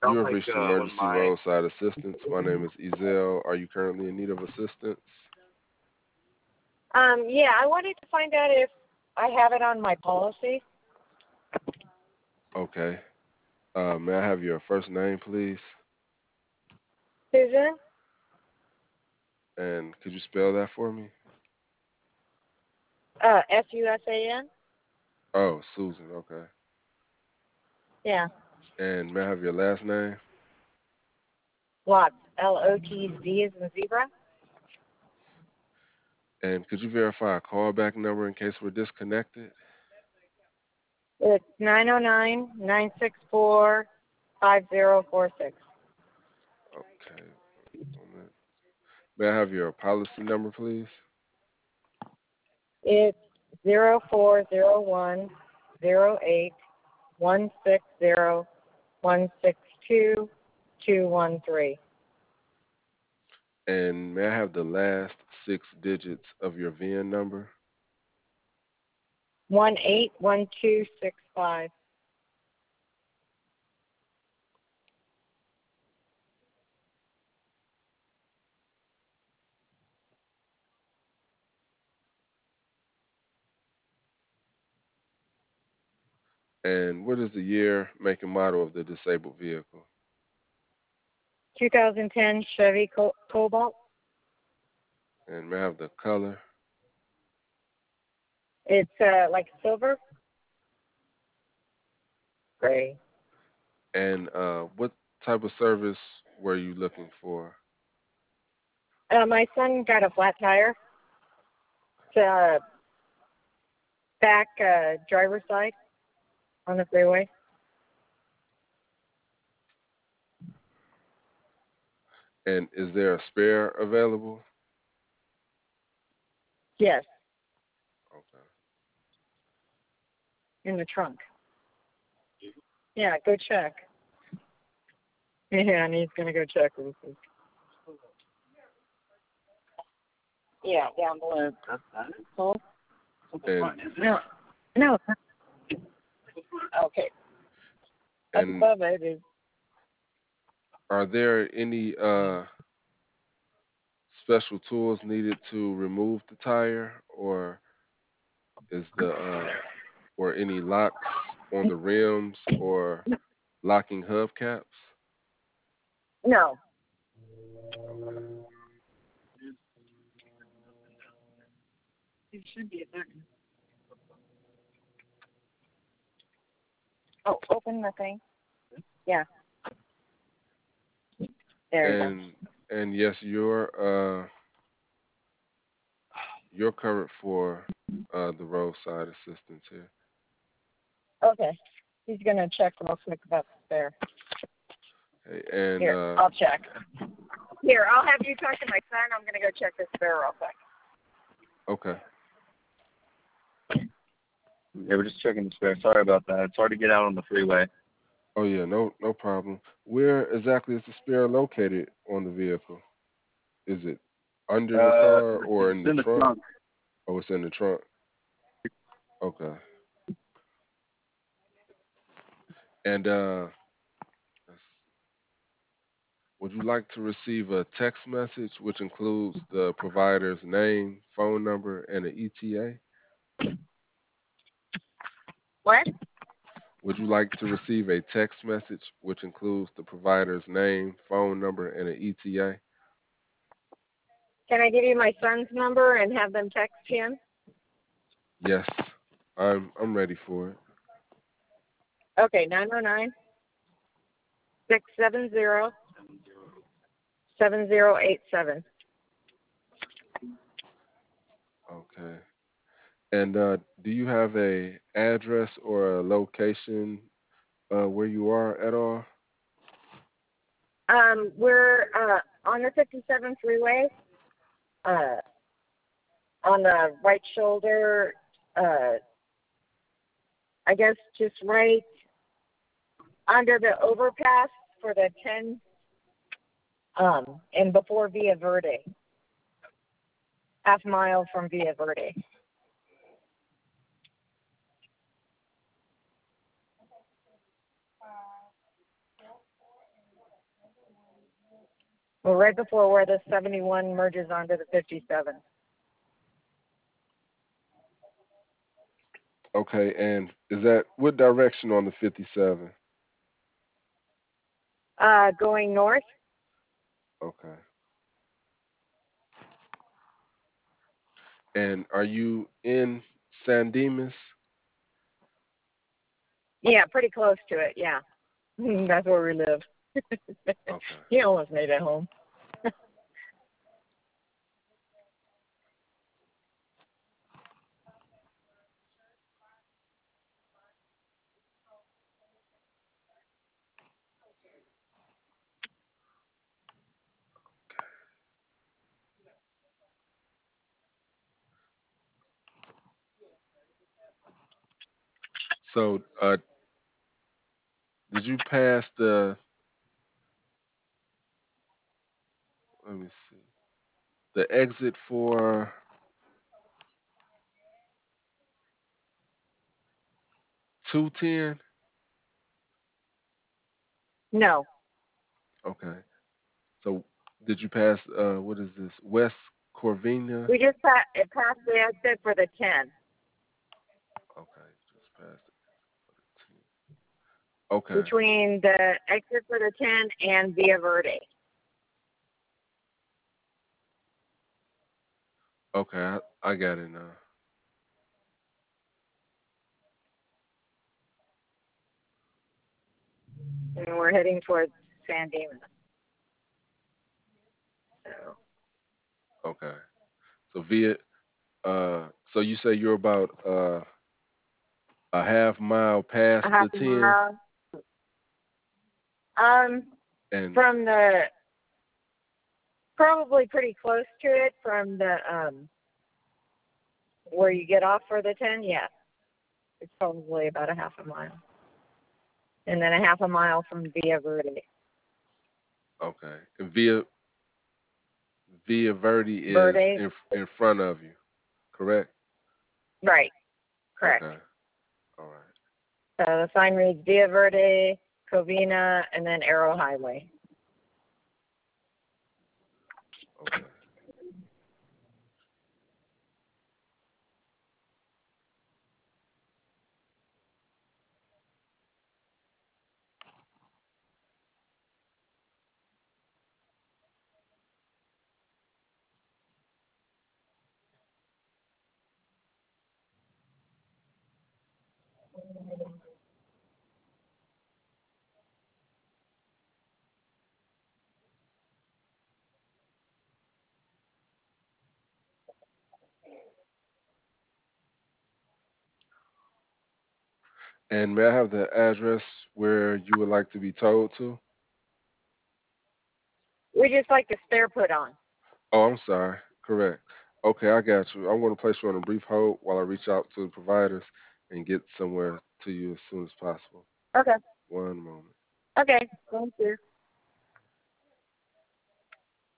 You have reached emergency roadside assistance. My name is Ezel. Are you currently in need of assistance? Yeah, I wanted to find out if I have it on my policy. Okay. May I have your first name, please? Susan, And could you spell that for me? Susan. Oh, Susan. Okay. Yeah, And may I have your last name? Lots. Lotz as in zebra. And could you verify a callback number in case we're disconnected? It's 909-964-5046. Okay. One minute. May I have your policy number, please? It's 040108160162 And may I have the last six digits of your VIN number? 181265. And what is the year, make, and model of the disabled vehicle? 2010 Chevy Cobalt. And may I have the color? It's like silver, gray. And what type of service were you looking for? My son got a flat tire. It's back driver's side on the freeway. And is there a spare available? Yes, Okay. in the trunk. Yeah, go check. Yeah, and he's gonna go check real quick. Yeah, down below. Oh, And no, no. Okay, up and above it is. are there any special tools needed to remove the tire, or is the or any locks on the rims or locking hubcaps? No. Okay. It should be a button. Oh, open the thing. Yeah, there you go. And yes, you're covered for the roadside assistance here. Okay, he's gonna check real quick about the spare. Okay, and Here, I'll check. Here, I'll have you talk to my son. I'm gonna go check the spare real quick. okay. Yeah, we're just checking the spare. Sorry about that. It's hard to get out on the freeway. Oh yeah, no problem. Where exactly is the spare located on the vehicle? Is it under the car or It's in the in the trunk? trunk. Oh, it's in the trunk. Okay. And let's- would you like to receive a text message which includes the provider's name, phone number, and an ETA? What? Would you like to receive a text message which includes the provider's name, phone number, and an ETA? Can I give you my son's number and have them text him? Yes, I'm ready for it. Okay, 909-670-7087. Okay. And do you have a address or a location where you are at all? We're on the 57 freeway, uh, on the right shoulder, I guess just right under the overpass for the 10, and before Via Verde, half mile from Via Verde. Well, right before where the 71 merges onto the 57. Okay, and is that what direction on the 57? Going north. Okay. And are you in San Dimas? Yeah, pretty close to it. Yeah, that's where we live. Okay. You almost made it home. So, did you pass the? Let me see. The exit for 210. No, Okay. So, did you pass? What is this? West Corvina. we just passed the exit for the 10 Okay, just past the 10. Okay. between the exit for the 10 and Via Verde. Okay, I got it now. And we're heading towards San Dimas. So Okay. So so you say you're about a half mile a past half the a 10, mile. and From the probably pretty close to it from the where you get off for the 10. Yeah, it's probably about a half a mile, and then a half a mile from Via Verde. okay, and Via Verde is Verde, in front of you, correct? right? Correct. Okay. All right. So the sign reads Via Verde, Covina, and then Arrow Highway. Okay. And may I have the address where you would like to be towed to? We just like to spare put on. Oh, I'm sorry. Correct. Okay, I got you. I'm going to place you on a brief hold while I reach out to the providers and get somewhere to you as soon as possible. Okay. One moment. Okay. Thank you.